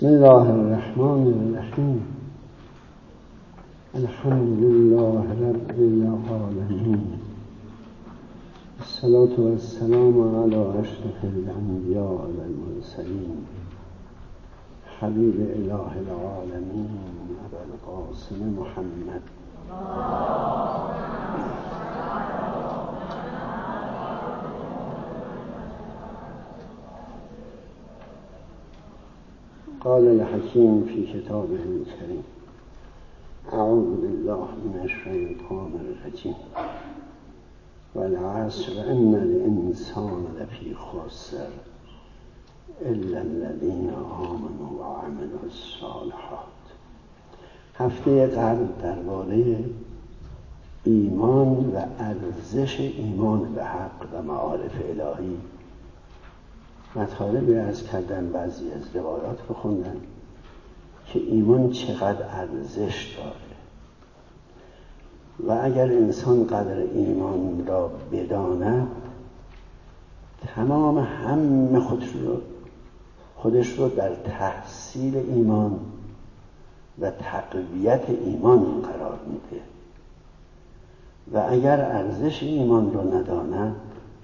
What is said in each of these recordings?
بسم الله الرحمن الرحیم. الحمد لله رب العالمین، الصلاة والسلام علی اشرف الانبیاء والمرسلین، حبیب اله العالمین ابوالقاسم محمد. قال الحكيم في كتابه الكريم: أعوذ بالله من الشيطان الرجيم والعصر إن الإنسان لفي خسر إلا الذين آمنوا وعملوا الصالحات. هفته قبل درباره ایمان و ارزش ایمان به حق و معارف الهی مطالبی عرض کردن، بعضی از روایات رو خوندن که ایمان چقدر ارزش داره و اگر انسان قدر ایمان را بداند تمام هم خودش رو در تحصیل ایمان و تقویت ایمان قرار میده و اگر ارزش ایمان رو نداند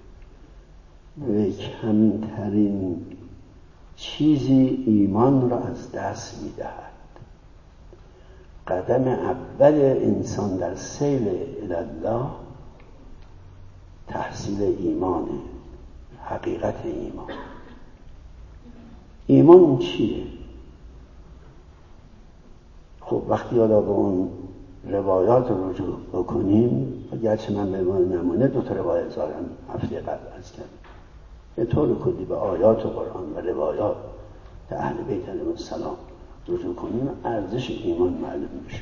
به کمترین چیزی ایمان را از دست می‌دهد. قدم اول انسان در سیر الله تحصیل ایمانه، حقیقت ایمان. ایمان چیه؟ خب وقتی حالا به اون روایات رو رجوع بکنیم، گرچه من به عنوان نمونه 2 روایت زارم هفته قبل عرض کردم، به طور کلی به آیات قرآن و روایات اهل بیت علیهم السلام رجوع کنیم، ارزش ایمان معلوم میشه.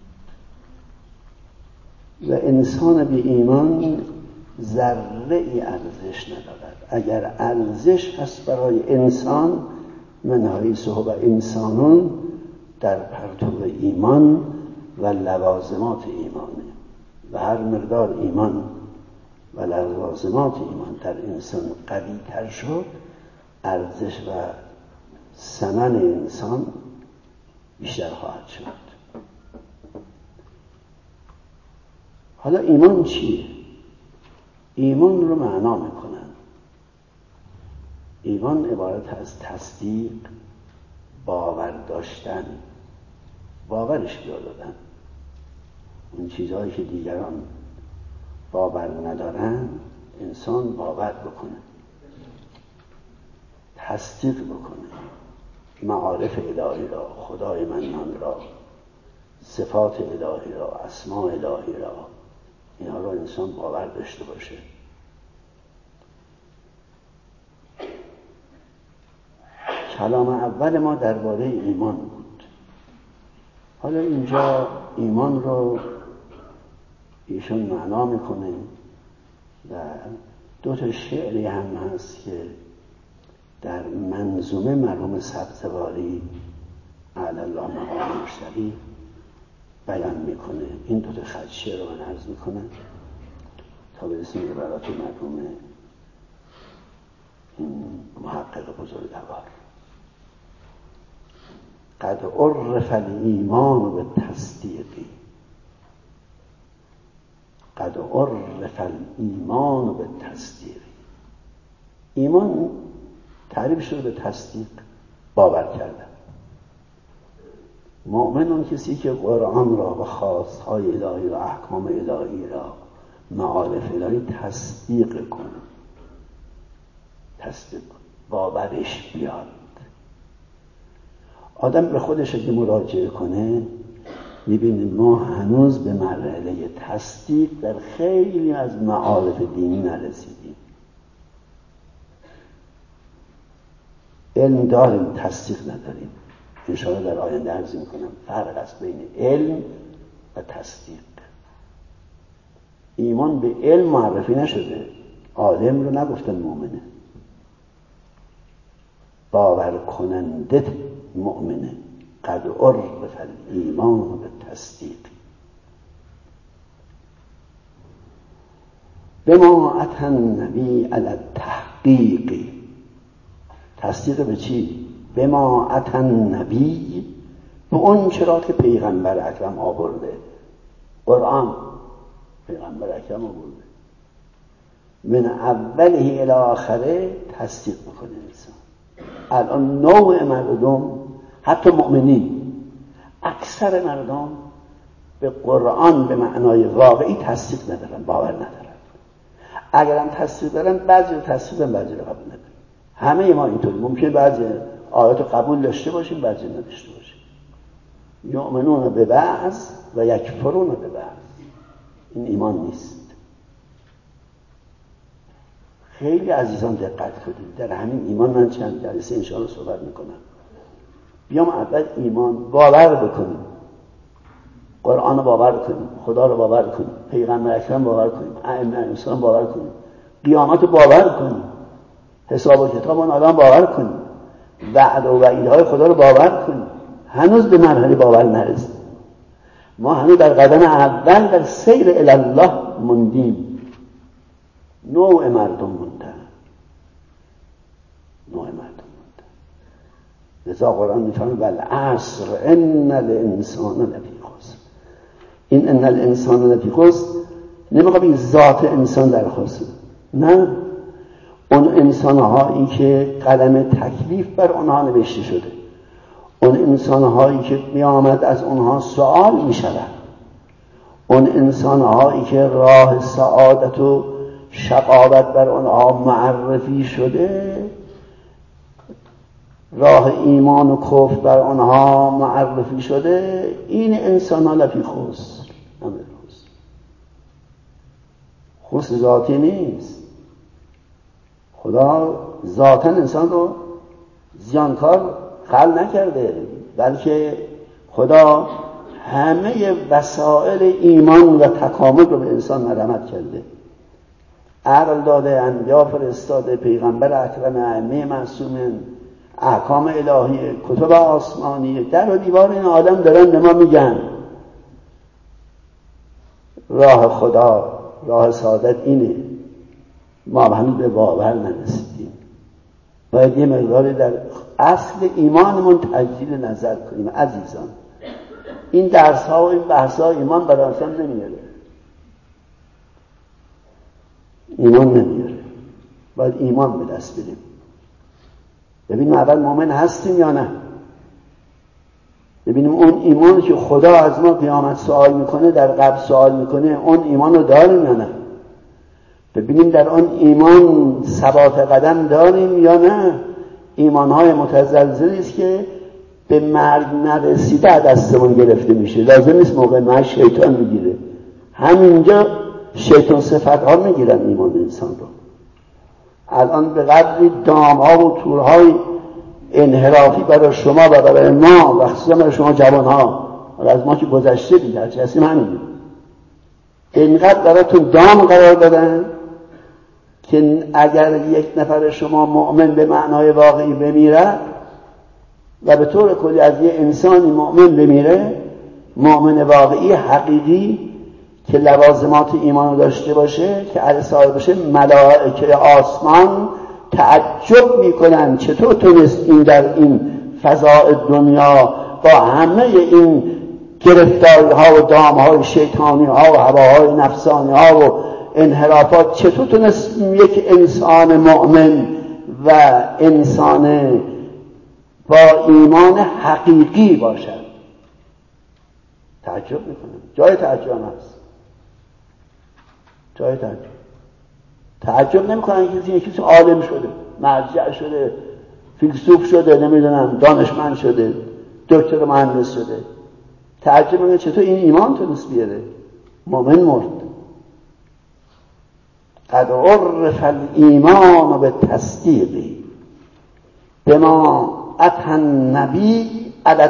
و انسان بی ایمان ذره ای ارزش ندارد. اگر ارزش هست برای انسان، من حیثه و انسانون در پرتو ایمان و لوازمات ایمانه و هر مقدار ایمان و لوازمات ایمان در انسان قوی تر شد، ارزش و ثمن انسان بیشتر خواهد شد. حالا ایمان چیه؟ ایمان رو معنا میکنن. ایمان عبارت از تصدیق، باور داشتن، باورش دادن. اون چیزهایی که دیگران باور ندارن انسان باور بکنه، تصدیق بکنه. معارف الهی را، خدای منان را، صفات الهی را، اسماء الهی را، اینها را انسان باور داشته باشه. کلام اول ما درباره ایمان بود. حالا اینجا ایمان رو ایشون معنا میکنه و 2 شعری هم هست که در منظومه مرحوم سبزواری اعلی الله مقام مشتری بیان میکنه. این 2 خط شعر رو من عرض میکنم تا برسیم عبارات مرحوم این محقق بزرگوار. قد عرف الایمان بالتصدیق، قد عرف الایمان بالتصدیق. ایمان تعریف شده به تصدیق، باور کردن. مؤمن اون کسی که قرآن را و خواستهای الهی و احکام الهی را، معارف الهی تصدیق کنه، تصدیق باورش بیاد. آدم به خودش اگه مراجعه کنه میبینید ما هنوز به مرحله تصدیق در خیلی از معارف دینی نرسیدیم. علم داریم، تصدیق نداریم. انشاءالله در آینده عرض میکنم فرق است بین علم و تصدیق. ایمان به علم معرفی نشده، عالم رو نگفتن مؤمنه، باور کننده مؤمنه. قد عرف الایمان بالتصدیق. بما اتى النبی علی التحقیق. تصدیق به چی؟ به ما اتن نبی، به اون چرا که پیغمبر اکرم آورده، قرآن پیغمبر اکرم آورده، من اوله الی آخره تصدیق میکنه انسان. الان نوع مردم، حتی مؤمنین، اکثر مردم به قرآن به معنای واقعی تصدیق ندارن، باور ندارن. اگرم تصدیق دارن بعضی رو تصدیق دارن، بعضی رو قبول ندارن. همه ما اینطوری، ممکنه بعضی آیات رو قبول داشته باشیم، بعضی نداشته باشیم. یؤمنون به بعض و یکفرون به بعض، این ایمان نیست. خیلی عزیزان دقت کنید، در همین ایمان من چند جلسه انشاءالله صحبت میکنم. بیام اول ایمان باور بکنیم، قرآن رو باور کنیم، خدا رو باور کنیم، پیغمبر اکرم باور کنیم، ائمه اسلام باور کنیم، قیامت رو باور کنیم، حساب و کتاب اون آدم باور کنیم، وعده و وعیدهای خدا رو باور کنیم. هنوز به مرحله باور نرسیدیم. ما هنوز در قدم اول در سیر الی الله موندیم. نوع مردم موندن، نوع مردم موندن. لذا قرآن میفرماید والعصر ان الانسان لفی خسر. این ان الانسان لفی خسر نمیخواد این ذات انسان در خسر، نه، اون انسانهایی که قلم تکلیف بر اونها نوشته شده، اون انسانهایی که قیامت از اونها سوال میشود، اون انسانهایی که راه سعادت و شقاوت بر اونها معرفی شده، راه ایمان و کفر بر اونها معرفی شده، این انسان ها لفی خسر، همه خسر ذاتی نیست. خدا ذاتا انسان رو زیانکار خلق نکرده، بلکه خدا همه وسائل ایمان و تکامل رو به انسان مرحمت کرده. عقل داده، انبیا فرستاده، پیغمبر اکرم، ائمه معصومین، احکام الهی، کتب آسمانی، در و دیوار این آدم دارن به ما میگن راه خدا، راه سعادت اینه. ما هنوز به باور نرسیدیم. باید یه مقداری در اصل ایمانمون تجدید نظر کنیم عزیزان. این درس ها و این بحث ها ایمان برای انسان نمیاره، ایمان نمیاره. باید ایمان به دست بدیم. ببینیم اول مؤمن هستیم یا نه، ببینیم اون ایمانی که خدا از ما قیامت سوال میکنه، در قبر سوال میکنه، اون ایمان رو داریم یا نه، ببینیم در اون ایمان ثبات قدم داریم یا نه. ایمانهای متزلزلی است که به مرگ نرسیده از دستمون گرفته میشه. لازم نیست موقع مرگ شیطان میگیره، همینجا شیطان صفتها میگیرن ایمان انسان رو. الان به قدری دامها و تورهای انحرافی برای شما و برای ما و خصوصا برای شما جوانها، از ما که گذشته دیگه هرچی هستیم همینیم، اینقدر براتون دام قرار دادن که اگر یک نفر شما مؤمن به معنای واقعی بمیره و به طور کلی از یه انسانی مؤمن بمیره، مؤمن واقعی حقیقی که لوازمات ایمان داشته باشه، که اهل صالح باشه، ملائکه آسمان تعجب میکنن چطور تونست این در این فضاء دنیا با همه این گرفتاری ها و دام های شیطانی ها و هواهای نفسانی ها و انحرافات، چطور تونست یک انسان مؤمن و انسان با ایمان حقیقی باشد. تعجب میکنم. جای تعجب هست، جای تعجب نمیکنن که کسی عالم شده، مرجع شده، فیلسوف شده، نمیدونم دانشمند شده، دکتر مهندس شده. تعجب میکنن چطور این ایمان تونست بیاره. مؤمن مرد. قد عرف الایمان به تصدیقی بما اتى النبی علی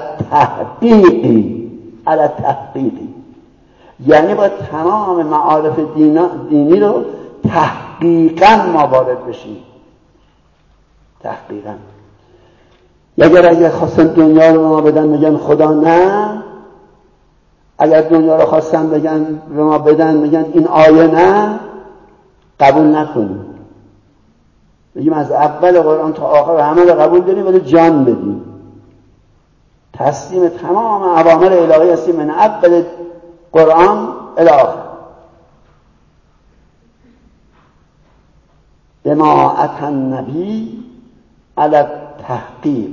التحقیقی، یعنی با تمام معارف دینی رو تحقیقاً ما وارد بشیم. تحقیقاً. اگر خواستن دنیا رو ما بدن میگن خدا نه، اگر دنیا رو خواستن بگن به ما بدن میگن این آیه نه، قبول نکنیم. بگیم از اول قرآن تا آخر همه رو قبول داریم ولی جان بدیم، تسلیم تمام اوامر الهی هستیم من اول قرآن الی آخر. بما اتى النبی علی التحقیق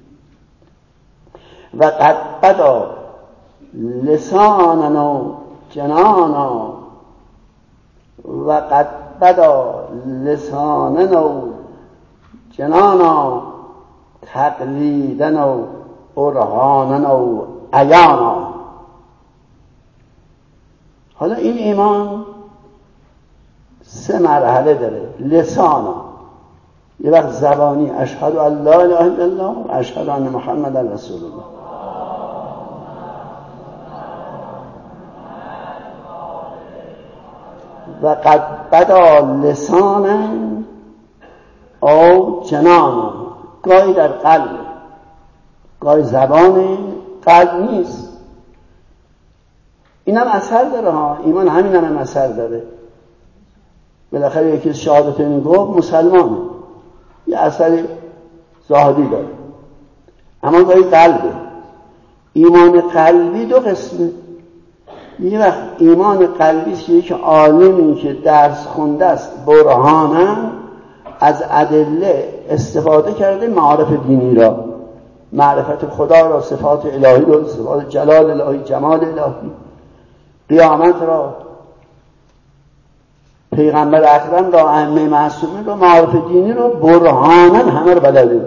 و قد بدا لسانا و جنانا و قد بدا لسانا و جنانا تقلیدنا و برهانا و عیانا. حالا این ایمان 3 مرحله داره. لسانا، یه وقت زبانی اشهد ان لا اله الا الله و اشهد ان محمد رسول الله. و قد بدا لسانا او جنانا، گاهی در قلب، گاهی زبان، قلب نیست. اینم اثر داره ها، ایمان همین هم اثر داره. بالاخره یکی شهادتین گفت مسلمانه، یه اثر ظاهری داره، اما گاهی قلبه. ایمان قلبی 2 قسمه. یه وقت ایمان قلبی است که یک عالمی که درس خونده است برهاناً از ادله استفاده کرده، معارف دینی را، معرفت خدا را، صفات الهی را، صفات جلال الهی، جمال الهی، قیامت را، پیغمبر اکرم را، ائمه معصومین را، معارف دینی را برهاناً همه رو بلده.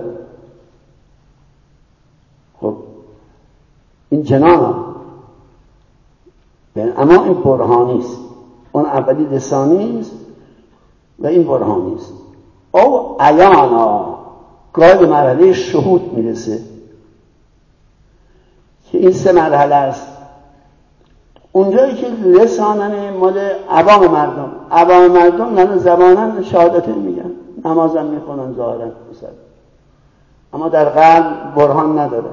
خب این جنان، اما این برهانی است. اون اولی لسانی است و این برهانی است. او عیانا، گاهی مرحله شهود میرسه که این 3 مرحله است. اونجایی که لسانن مال عوام مردم نه زبانن شهادت میگن، نمازم میخونن ظاهرا، اما در قلب برهان نداره.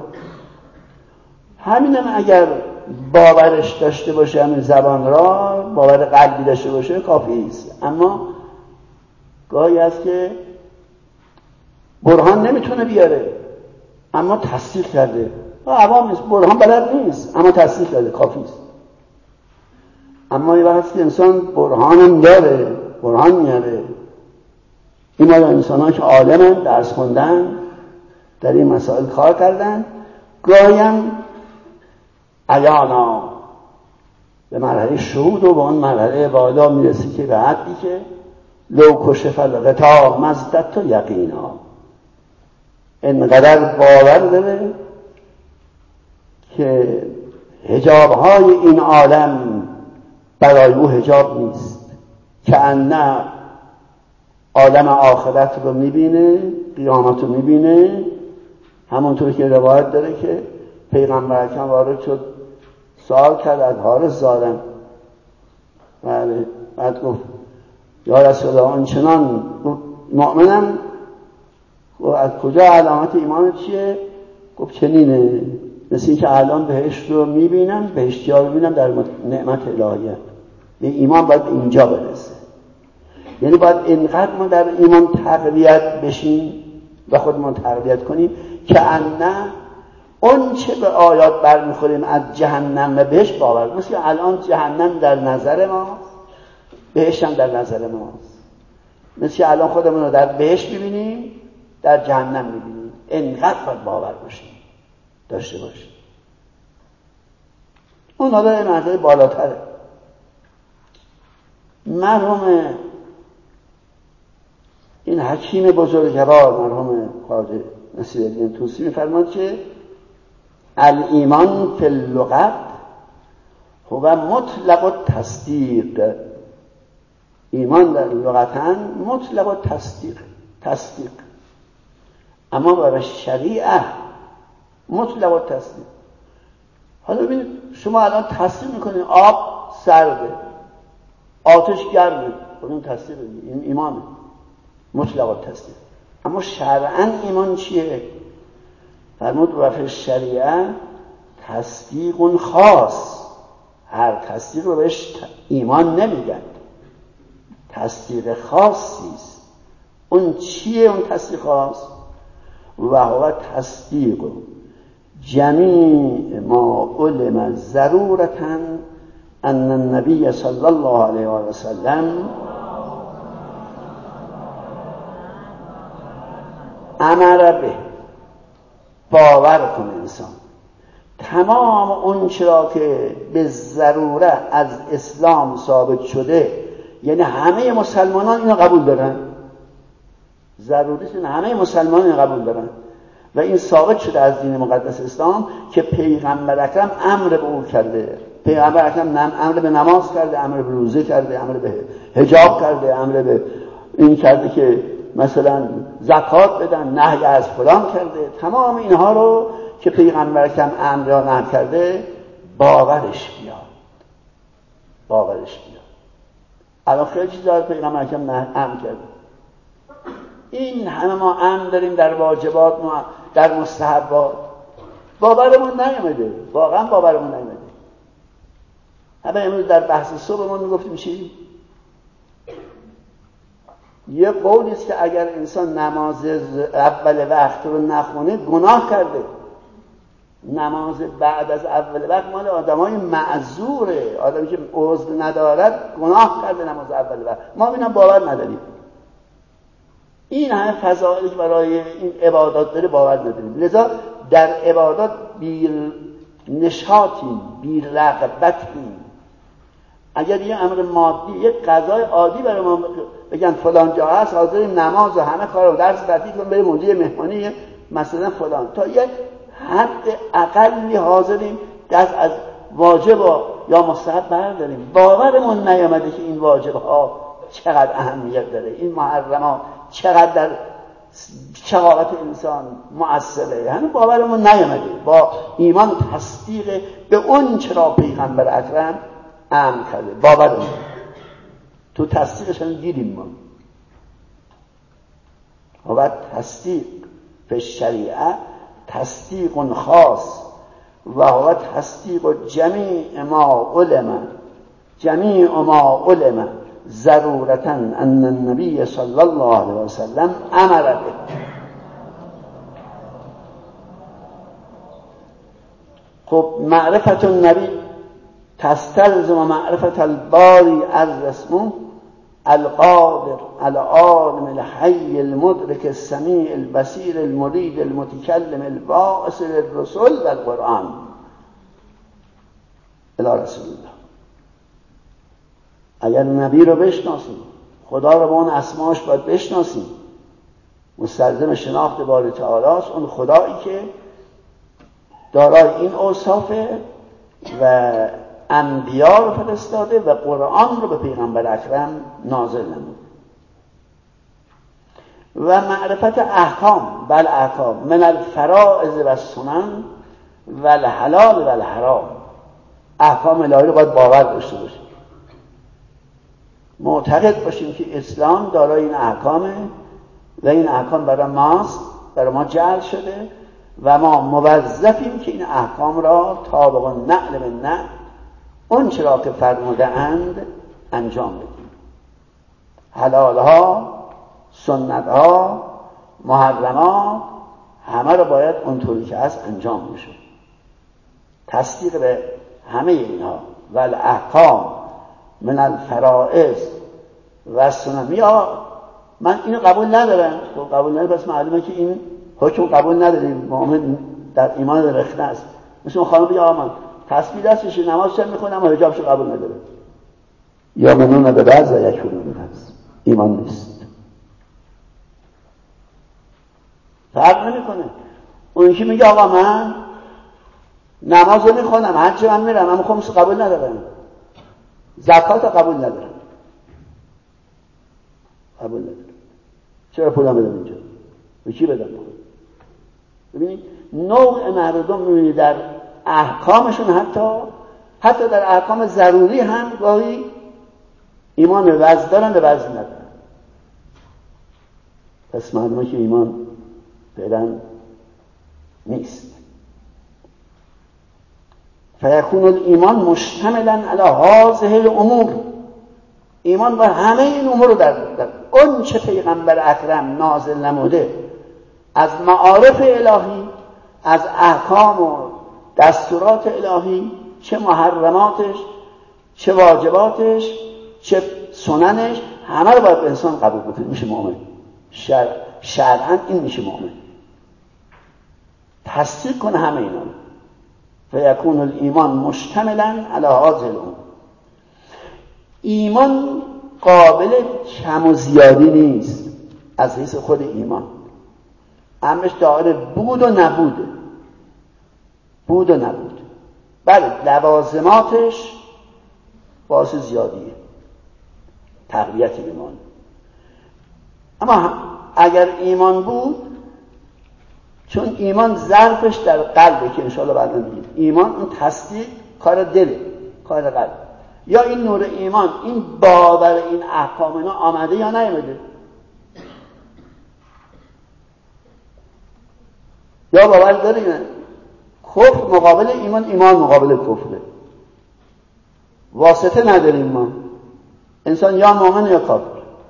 همینم اگر باورش داشته باشه، همین زبان را باور قلبی داشته باشه کافی است. اما گاهی هست که برهان نمیتونه بیاره اما تصدیق کرده، عوام نیست، برهان بلد نیست اما تصدیق کرده، کافی است. اما یه وقتی انسان برهان داره، برهان میاره، این مال انسان که عالمن، درس خوندن، در این مسائل کار کردن، گاهی هم عیانا به مرحله شهود و به اون مرحله بالا میرسی که به حدی که لو کشف الغطا مزدت و یقینا، اینقدر باور داره که حجابهای این عالم برای او حجاب نیست، که انه عالم آخرت رو میبینه، قیامت رو میبینه. همونطور که روایت داره که پیغمبر اکرم وارد شد، سوال کرد از حال ظالم، بله، بعد گفت یا رسول الله آنچنان مؤمنم. و از کجا علامت ایمان چیه؟ گفت چنینه، مثل این که الان بهشت رو میبینم، بهشتی ها رو میبینم در نعمت الهیه. ایمان باید اینجا برسه، یعنی باید اینقدر ما در ایمان تقویت بشیم و خودمون تقویت کنیم که انه اون چه به آیات برمیخوریم از جهنم و بهشت باور. مثل الان جهنم در نظر ماست، بهشت هم در نظر ماست. مثل الان خودمون رو در بهشت ببینیم، در جهنم میبینیم. اینقدر باید باور باشیم، داشته باشیم. اون حالا یه مرحله بالاتره. مرحوم این حکیم بزرگوار، مرحوم خواجه نصیرالدین طوسی میفرماد که الایمان فی اللغت هو مطلق التصدیق. ایمان در لغتاً مطلق التصدیق، اما برای شریعه مطلق التصدیق. حالا ببینید شما الان تصدیق میکنید آب سرده، آتش گرمه، خودمون تصدیق این ایمانه، مطلق التصدیق. اما شرعاً ایمان چیه؟ فرمود و فی شریعه تصدیق خاص. هر تصدیق رو بهش ایمان نمیگن، تصدیق خاصی است. اون چیه اون تصدیق خاص؟ و هو تصدیق جمیع ما علم ضرورتا ان النبی صلی الله علیه و سلم امر به. باور کن انسان تمام اون چرا که به ضرورت از اسلام ثابت شده، یعنی همه مسلمانان اینو قبول دارن، ضروریست همه مسلمانان اینو قبول دارن و این ثابت شده از دین مقدس اسلام که پیغمبر اکرم امر به او کرده. پیغمبر اکرم امر به نماز کرده، امر به روزه کرده، امر به حجاب کرده، امر به این کرده که مثلا زکات بدن، نهی از فلان کرده. تمام اینها رو که پیغمبر اکرم امر یا نهی کرده باورش بیاد. الان خیلی چیزا پیغمبر اکرم امر کرده. این همه ما امر داریم در واجبات، ما در مستحبات، باورمون نیامده، واقعا باورمون نیامده. همه امروز در بحث صبحمون میگفتیم چی؟ یه قولی است که اگر انسان نماز اول وقت رو نخونه گناه کرده. نماز بعد از اول وقت مال آدمای معذوره، آدمی که عذر ندارد گناه کرده نماز اول وقت. ما اینا باور نداریم. این همه فضائلی که برای این عبادات داره باور نداریم. لذا در عبادات بی نشاطیم، بی رغبتیم. اگر یه امر مادی، یه قضای عادی برای ما بگن فلان جا هست، حاضریم نماز و همه کار رو درس تعطیل کنیم بریم اونجا مهمانی مثلا فلان، تا یه حد اقلی حاضریم دست از واجب یا مستحب برداریم. باورمون نیامده که این واجب ها چقدر اهمیت داره، این محرمات چقدر در شقاوت انسان مؤثره. همین باورمون نیامده. با ایمان تصدیق به اون چرا پیغمبر اکرم امر کرده باورمون. تو تصدیقش هم دیدیم ما. و تصدیق به شریعه تصدیق خاص و هو تصدیق جمیع ما علم ضرورتا ان النبی صلی الله علیه و سلم امر به. خب معرفت النبی تستلزم معرفت الباری از اسمه القادر العالم الحی المدرک السمیع البصیر المرید المتکلم الباعث للرسل و القرآن الی رسول الله. اگر نبی رو بشناسیم، خدا رو با اون اسماش باید بشناسیم، مستلزم شناخت باری تعالی است. اون خدایی که دارای این اوصافه و انبیا رو فرستاده و قرآن رو به پیغمبر اکرم نازل نمود. و معرفت احکام من الفرائض و السنن و الحلال و الحرام. احکام الهی رو باید باور داشته باشیم، معتقد باشیم که اسلام دارای این احکامه و این احکام برای ماست، برای ما جعل شده و ما موظفیم که این احکام را طابق النقل به نقل اون چرا که فرموده اند انجام بدیم. حلال ها، سنت ها، محرمات همه رو باید اونطوری که هست انجام بشه. تصدیق به همه اینها و الاحکام من الفرائض و سنن. یا من اینو قبول ندارم، تو قبول نداری پس معلومه که این حکم قبول نداریم، مؤمن در ایمان رخنه است. مثل اون خانم بگه آقا من تسبیح دستشه نمازش میخونم و حجابشو قبول نداره، یا منون به بعض و یک منون هست، ایمان نیست. فرق نمیکنه. اون که میگه آقا من نمازو میخونم، حج من میرم، اما خمس قبول ندارم، زکات قبول ندارم، قبول ندارم، چرا پولم بدم اینجا؟ به کی بدم؟ ببینید نوع مردم میبینید در احکامشون حتی در احکام ضروری هم گاهی ایمان به وضع دارن، به وضع ندارن. پس معلومه که ایمان فعلا نیست. فیکون الایمان مشتملا علی هذه الامور. ایمان بر همه این امور رو در اون چه پیغمبر اکرم نازل نموده از معارف الهی، از احکام و دستورات الهی، چه محرماتش، چه واجباتش، چه سننش، همه رو باید انسان قبول بکنه، میشه مؤمن. شرعاً این میشه مؤمن، تصدیق کنه همه اینا رو. فیکون الایمان مشتملا علی هذه الامور. ایمان قابل کم و زیادی نیست از حیث خود ایمان، امرش داره بود و نبوده. بود و نبود، بله لوازماتش باعث زیادیه، تقویت ایمان. اما اگر ایمان بود، چون ایمان ظرفش در قلبه که انشاءالله بعدا میگیم، ایمان اون تصدیق کار دله، کار قلب. یا این نور ایمان، این باور این احکام اینا آمده یا نیامده، یا باور داریم کفر مقابل ایمان، ایمان مقابل کفره، واسطه نداریم ما، انسان یا مؤمن یا کافر.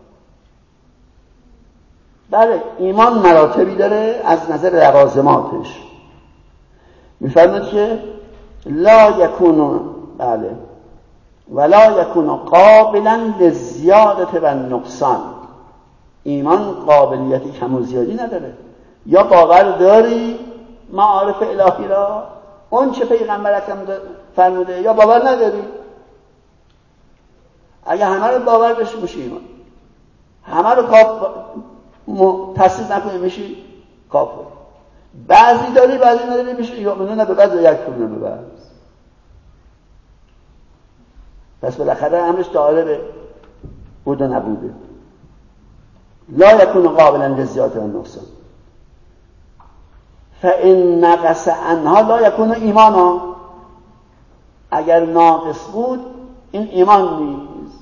بله ایمان مراتبی داره از نظر لوازماتش. میفرماید که لا یکون، بله، ولا یکون قابلا للزیادة و النقصان. ایمان قابلیتی کم و زیادی نداره. یا باور داری معارف الهی را، اون چه پیغمبر اکرم فرموده، یا باور نداری. اگه همه رو باور داشتی میشه ایمان، همه رو تصدیق نکنی میشی کافر. بعضی داری بعضی نداری میشه یؤمنون به بعض و یکفرون به بعض. پس بالاخره امرش داره به بود و نبوده. لا یکون قابلا للزیادة و النقصان فإن نقص عنها لا یکون ایمانا. اگر ناقص بود این ایمان نیست،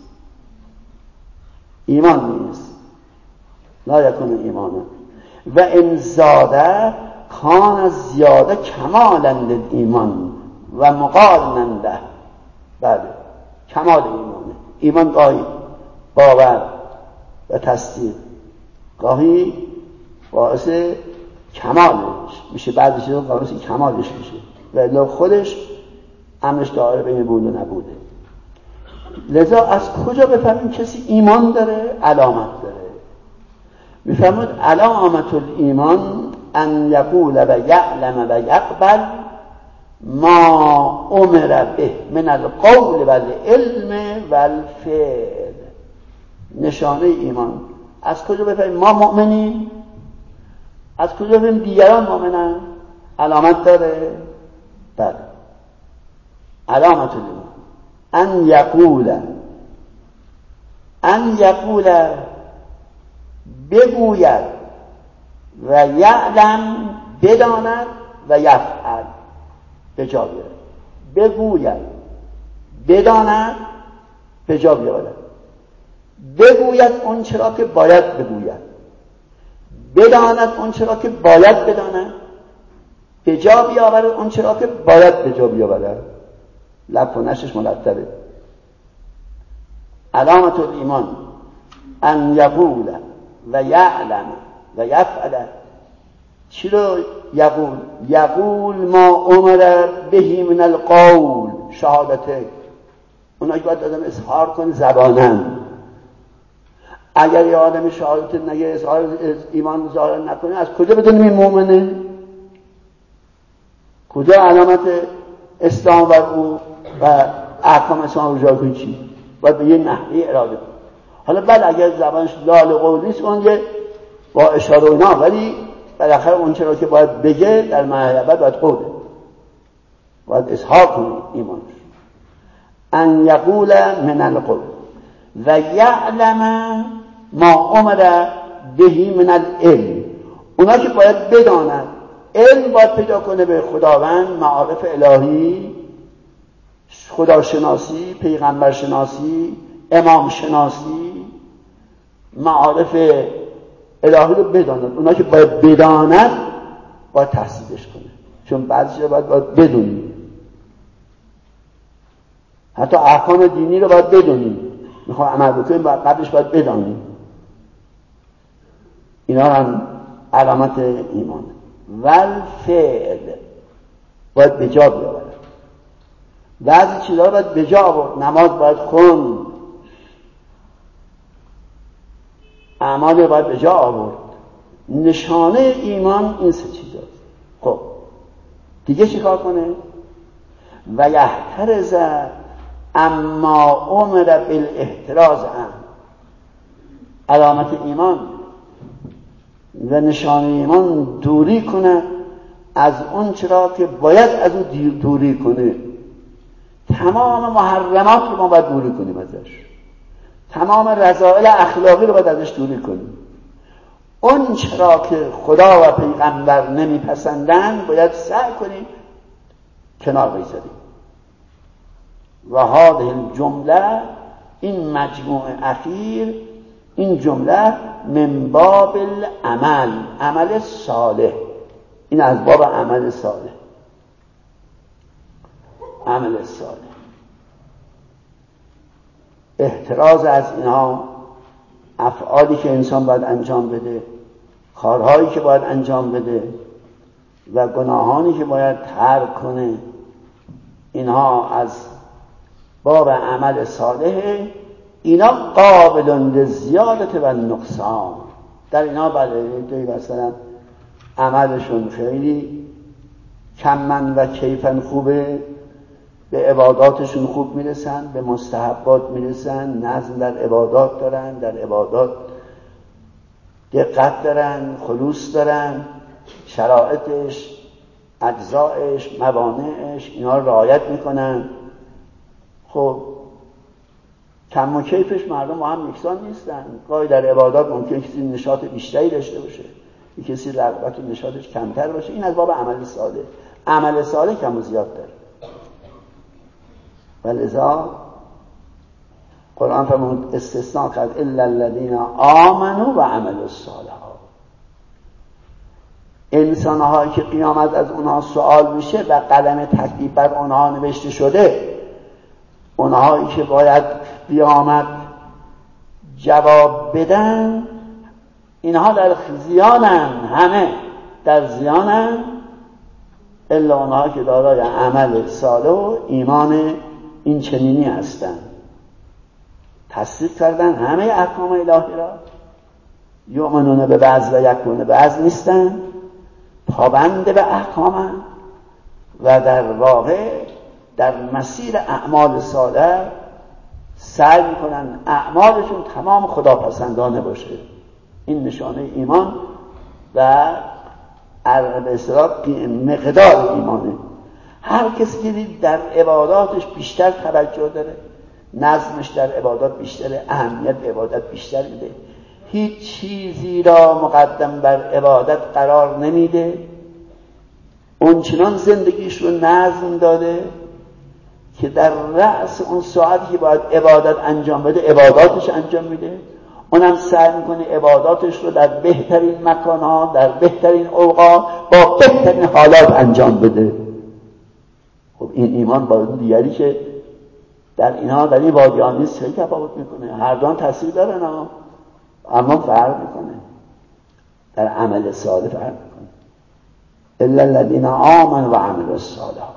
ایمان نیست. لا یکون ایمانا و ان زاده کان زیاده کمالا للایمان و مقارنا له. بله کمال ایمانه. ایمان گاهی باور و تصدیق، گاهی باعث کمالش میشه، بعدش باعث کمالش میشه، ولی خودش امرش داره بین بود و نبوده. لذا از کجا بفهمیم کسی ایمان داره؟ علامت داره. میفرمود علامت الایمان ان یقول و یعلم و یقبل ما امر به من القول و العلم و الفعل. نشانه ایمان از کجا بفهمیم ما مؤمنیم؟ از کجا بفهمیم دیگران مؤمنن؟ علامت داره. بله علامت الایمان ان یقول بگوید و یعلم بداند و یفعل به جا بیارد. بگوید بداند به جا بیارد. بگوید اون چرا که باید بگوید، بداند اون چرا که باید بداند، به جا بیاورد اون چرا که باید به جا بیاورد. لب و نشش مرتبه. علامت الایمان ان یقول و یعلم و یفعل. چی رو یقول؟ یقول ما امر بهی من القول شهادته. اونا که باید آدم اظهار کنه زبانن. اگر یه آدم شهادت نگه، اظهار ایمان ظاهر نکنه، از کجا بدونیم این مؤمنه؟ کجا علامت اسلام بر او و احکام اسلام رو جا کنی؟ چی؟ باید به یه نحوی اراده کنه. حالا بعد اگر زبانش لال قول نیست اون یه با اشاره و اینا، ولی بالاخره اون چرا که باید بگه در معرفت باید قوله، باید اظهار کنه ایمانش. ان یقول من القول و یعلم ما امر بهی من العلم. اونا که باید بدانند، علم باید پیدا کنه به خداوند، معارف الهی، خداشناسی، پیغمبر شناسی، امام شناسی، معارف الهی رو بداند. اونا که باید بداند باید تحصیلش کنه، چون بعضیش رو باید بدونیم. حتی احکام دینی رو باید بدونیم. میخوام عمل بکنیم قبلش باید بدانیم. اینا هم علامت ایمان. والفعل باید به جا بیاورد. بعضی چیزها باید به جا آورد. نماز باید خوند، اعمال باید به جا آورد. نشانه ایمان این سه چیز هست. خب دیگه چیکار کنه؟ و یحترز اما امر بالاحتراز علامت ایمان و نشانه ایمان دوری کنه از اون چرا که باید از اون دوری کنه. تمام محرمات رو ما باید دوری کنیم ازش، تمام رذائل اخلاقی رو باید ازش دوری کنیم. اون چرا که خدا و پیغمبر نمیپسندن باید سعی کنیم کنار بگذاریم. و هذه الجمله، این مجموع اخیر، این جمله من باب العمل، عمل صالح. این از باب عمل صالح، عمل صالح. احتراز از اینها، افعالی که انسان باید انجام بده، کارهایی که باید انجام بده و گناهانی که باید ترک کنه، اینها از باب عمل صالح. اینا قابل للزیادت و نقصان. در اینا بله مثلا عملشون خیلی کمن و کیفن خوبه، به عباداتشون خوب میرسن، به مستحبات میرسن، نظم در عبادات دارن، در عبادات دقت دارن، خلوص دارن، شرایطش، اجزایش، موانعش، اینا رو رعایت میکنن. خب کم و کیفش مردم با هم یکسان نیستن. گاهی در عبادات ممکنه کسی نشاط بیشتری داشته باشه، کسی رغبت و نشاطش کمتر باشه. این از باب عمل صالح. عمل صالح کم و زیاد داره. ولذا قرآن فرمود استثناء کرد الا الذين آمنوا و عملوا الصالحات. انسان‌هایی که قیامت از اونها سوال میشه و قلم تکلیف بر اونها نوشته شده، اونهایی که باید قیامت جواب بدن، اینها در زیانن، همه در زیانن الا اونها که دارای عمل صالح و ایمان این چنینی هستن. تصدیق کردن همه احکام الهی را، یؤمنون به بعض و یکفرون به بعض نیستن، پابند به احکامن و در واقع در مسیر اعمال صالح سعی میکنن اعمالشون تمام خداپسندانه باشه. این نشانه ایمان و به اصطلاح مقدار ایمانه. هر کسی که در عباداتش بیشتر توجه داره، نظمش در عبادات بیشتره، اهمیت عبادت بیشتر میده، هیچ چیزی را مقدم بر عبادت قرار نمیده، اون چنان زندگیش رو نظم داده که در رأس اون ساعتی که باید عبادت انجام بده عباداتش انجام میده. اونم سعی میکنه عباداتش رو در بهترین مکانها، در بهترین اوقات، با بهترین حالات انجام بده. خب این ایمان با اون دیگری که در اینها در این وادیان نیست خیلی تفاوت میکنه. هر دو تاثیر دارن اما فرق میکنه، در عمل صالح فرق میکنه. الا الذين آمنوا و عملوا الصالحات.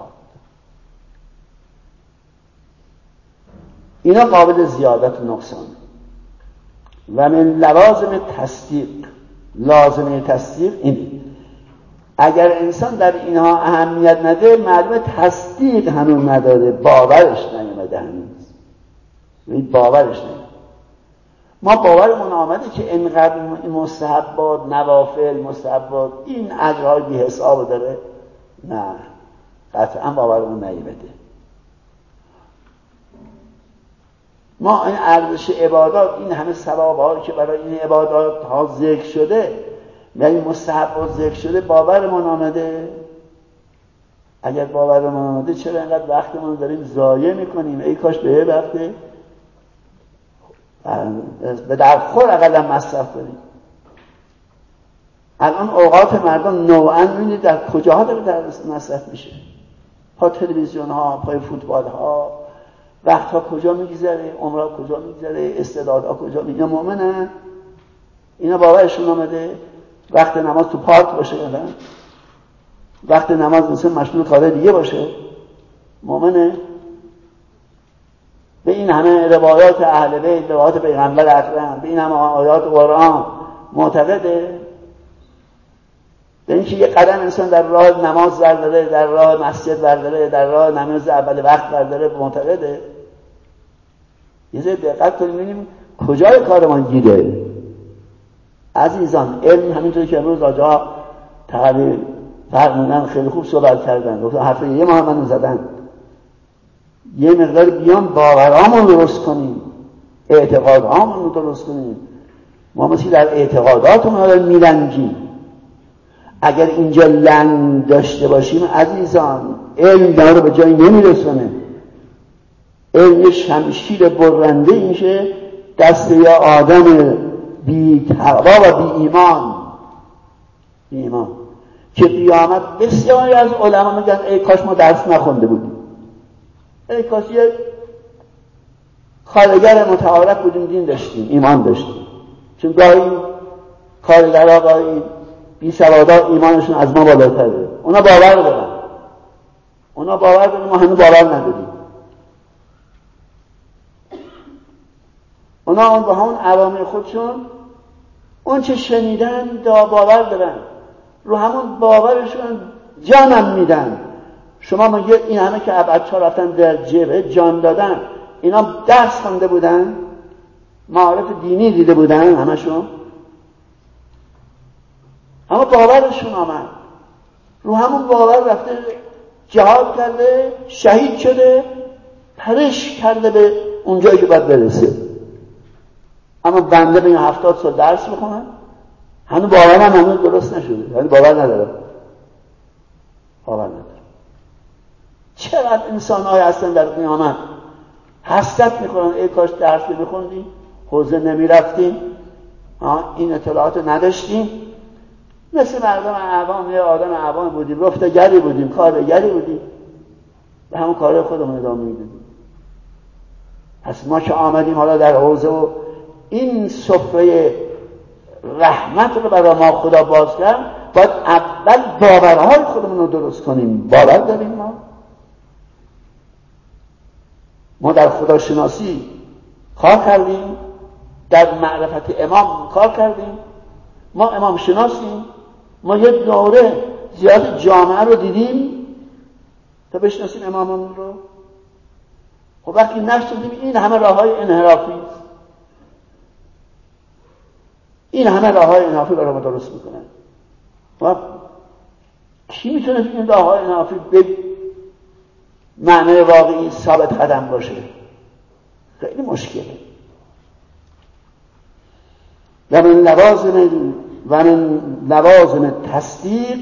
اینا قابل زیادت و نقصان. و من لوازم تصدیق، لازمه تصدیق این، اگر انسان در اینها اهمیت نده معلومه تصدیق هنوز نداره، باورش نیامده هنوز. باورش نیامده. ما باورمون آمده که اینقدر مستحبات، نوافل، مستحبات، این اجرهای بی حساب داره. نه، قطعا باورمون نیامده. ما این ارزش عبادات، این همه ثواب‌هایی که برای این عبادات ها ذکر شده، یعنی مستحبات ذکر شده، باورمون آمده؟ اگر باورمون آمده چرا اینقدر وقتمون داریم ضایع میکنیم؟ ای کاش به یه وقت به درخور اقلا مصرف کنیم. الان اوقات مردم نوعاً می‌بینید در کجاها داره در مصرف میشه؟ پای تلویزیون ها، پای فوتبال ها، وقتها کجا میگذره، عمرها کجا میگذره، استعدادها کجا میگذره. مؤمنن؟ اینا باورشون آمده وقت نماز تو پارک باشه یا نه؟ وقت نماز مثل مشغول کار دیگه باشه؟ مؤمنه؟ به این همه روایات اهل بیت، روایات پیغمبر اکرم، به این همه آیات قرآن معتقده؟ به اینکه یه قدم انسان در راه نماز برداره، در راه مسجد برداره، در راه نماز اول وقت برداره، معتقده؟ یه ذره دقت کنیم ببینیم کجای کارمان گیره. عزیزان، علم همینطوری که امروز آجا تقریبا فرمودن خیلی خوب صحبت کردن، گفتن حرف یه محمد زدن، یه مقدار بیان باورامون درست کنیم، اعتقادامون درست کنیم. ما مثل در اعتقاداتمون میلنگیم. اگر اینجا لنگ داشته باشیم عزیزان، علم داره به جایی نمیرسونه. علم یه شمشیر برنده میشه دست یه آدم بی تقوا و بی ایمان که قیامت بسیاری از علما میگن ای کاش ما درس نخونده بودیم، ای کاش یه کارگر متعارف بودیم، دین داشتیم، ایمان داشتیم. چون گاهی کارگرها گاهی بی سوادا ایمانشون از ما بالاتره. اونا باور دارن، ما هنوز باور نداریم. اونا با همون عوامل خودشون اون چه شنیدن باور دارن، رو همون باورشون جانم میدن. شما میگه این همه که بچه‌ها رفتن در جبهه جان دادن، اینا درس خونده بودن؟ معارف دینی دیده بودن همشون؟ اما باورشون آمد، رو همون باور رفته جهاد کرده، شهید شده، پرش کرده به اونجایی که باید برسه. اما بنده به 70 سال درس بخونم هنوز باورم هنوز درست نشده، یعنی باور ندارم. چقدر انسان‌های هستن در قیامت حسرت میکنن ای کاش درس میخوندیم، حوزه نمیرفتیم، این اطلاعات نداشتیم. مثل مردم عوام، یه آدم عوام بودیم، رفتگری بودیم، کارگری بودیم، به همون کار خودمون ادامه میدادیم. پس ما که آمدیم حالا در حوزه و این سفره رحمت رو برای ما خدا باز کرد، باید اول باورهای خودمون رو درست کنیم. باور داریم ما در خداشناسی کار کردیم، در معرفت امام کار کردیم، ما امام شناسیم، ما یه دوره زیاد جامعه رو دیدیم تا بشناسیم اماممون رو. خب وقتی نشناسیم این همه راههای انحرافی است، این همه راههای انحرافی برای ما درست میکنن. و کی میتونه این راههای انحرافی به معنی واقعی ثابت قدم باشه؟ خیلی مشکله. و من لوازم تصدیق،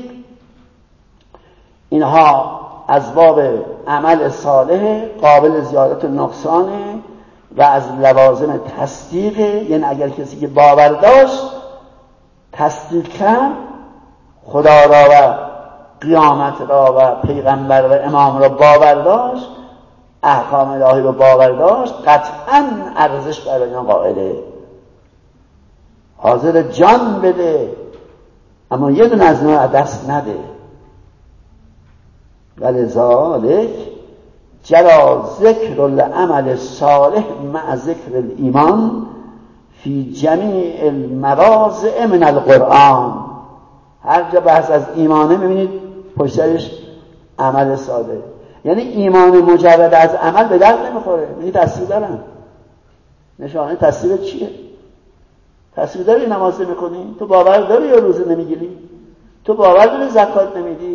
اینها از باب عمل صالح قابل زیادت و نقصانه و از لوازم تصدیق، یعنی اگر کسی که باور داشت تصدیق کرد، خدا را و قیامت را و پیغمبر و امام را باور داشت، احکام الهی را باور داشت، قطعاً ارزش برای اینا قائله، حاضر جان بده، اما یه دونه از اینا دست نده. ولذالک جرى ذکر العمل الصالح مع ذکر الایمان فی جمیع المواضع من القرآن. هر جا بحث از ایمانه میبینید پشتش عمل صالح. یعنی ایمان مجرد از عمل به درد نمیخوره. میگه تصویر دارم، نشانه تصویر چیه؟ تصویر داری نماز میکنی؟ تو باور داری یا روزه نمیگیری؟ تو باور داری زکات نمیدی؟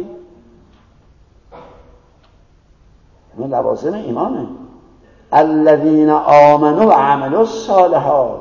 این لوازم ایمانه. الذین آمنوا و عملوا الصالحات.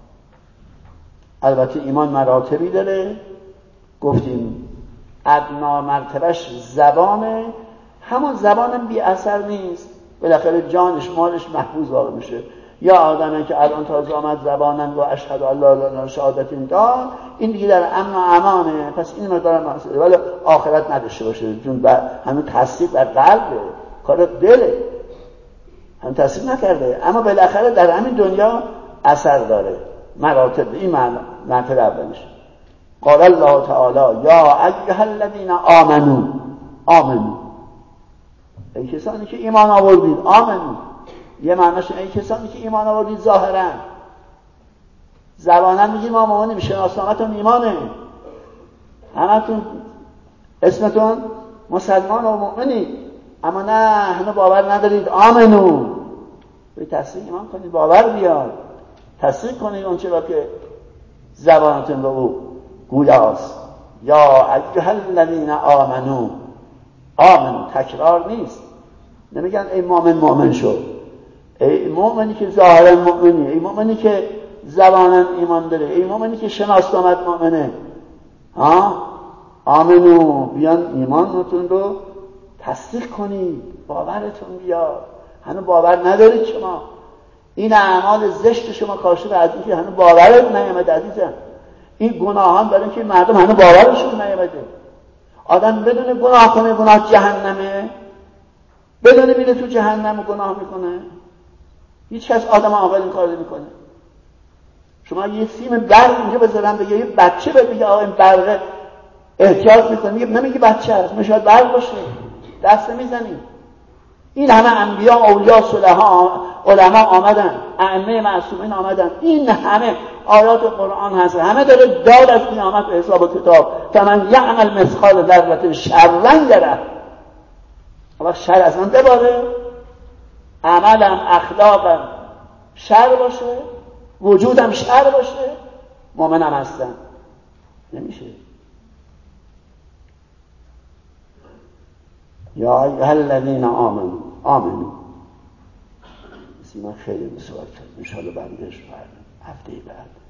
البته ایمان مراتبی داره، گفتیم ادنا مرتبهش زبانه، همون زبانم بی اثر نیست، بالاخره جانش مالش محفوظ واقع میشه. یا آدمی که الان تازه آمد زبانم و اشهد ان لا اله الا الله شهادت این دار، این دیگه در امن و امانه، پس این مقدار مسئله، ولی آخرت نداشته باشه، چون همین تصدیق در قلبه، کار دله. هم تصدیق نکرده، اما بالاخره در همین دنیا اثر داره. مراتب، این مرتبه اولیش. قال الله تعالی یا ایها الذین آمنو، ای کسانی که ایمان آوردید. آمنو یه معناش ای کسانی که ایمان آوردید ظاهرا، زبانا میگیم ما مؤمنیم، شناسنامه‌تون ایمانه، همتون اسمتون مسلمان و مؤمنی، اما نه هنوز باور ندارید. آمنو، به تصدیق ایمان کنید، باور بیاد، تصدیق کنید اون چرا که زبانتون به او گویاست. یا ایها الذین آمنو تکرار نیست، نمیگن ای مؤمن شو، ای مؤمنی که ظاهرا مؤمنی، ای مؤمنی که زبانا ایمان داره، ای مؤمنی که شناسنامت مؤمنه. آمنو، بیان ایمانتون رو تصدیق کنید، باورتون بیاد. هنوز باور ندارید شما، این اعمال زشت شما کاشف از اینکه هنوز باورت نیامده عزیزم. این گناهان برای اینکه مردم هنوز باورشون نیامده. آدم بدون گناه کنه گناه جهنمه، بدون میره تو جهنم گناه میکنه. هیچ کس آدم عاقل این کار نمیکنه. شما یه سیم برق اینجا بذارم بگه یه بچه بگه آقا این برق احتیاط میکنه، میگه نمیگه بچه هست، میشود برق باشه، دست میزنی. این همه انبیا، اولیا، صلحا، علما آمدن، ائمه معصومین آمدن، این همه آیات قرآن هست، همه داره داد از قیامت و حساب و کتاب. فمن یعمل مثقال ذره شرا یره. وقت شر از من بباره، عملم اخلاقم شر باشه، وجودم شر باشه، مؤمنم هستم، نمیشه. یا ایها الذین آمنو. من خیلی سوال کردم، انشاءالله برگشت هفته بعد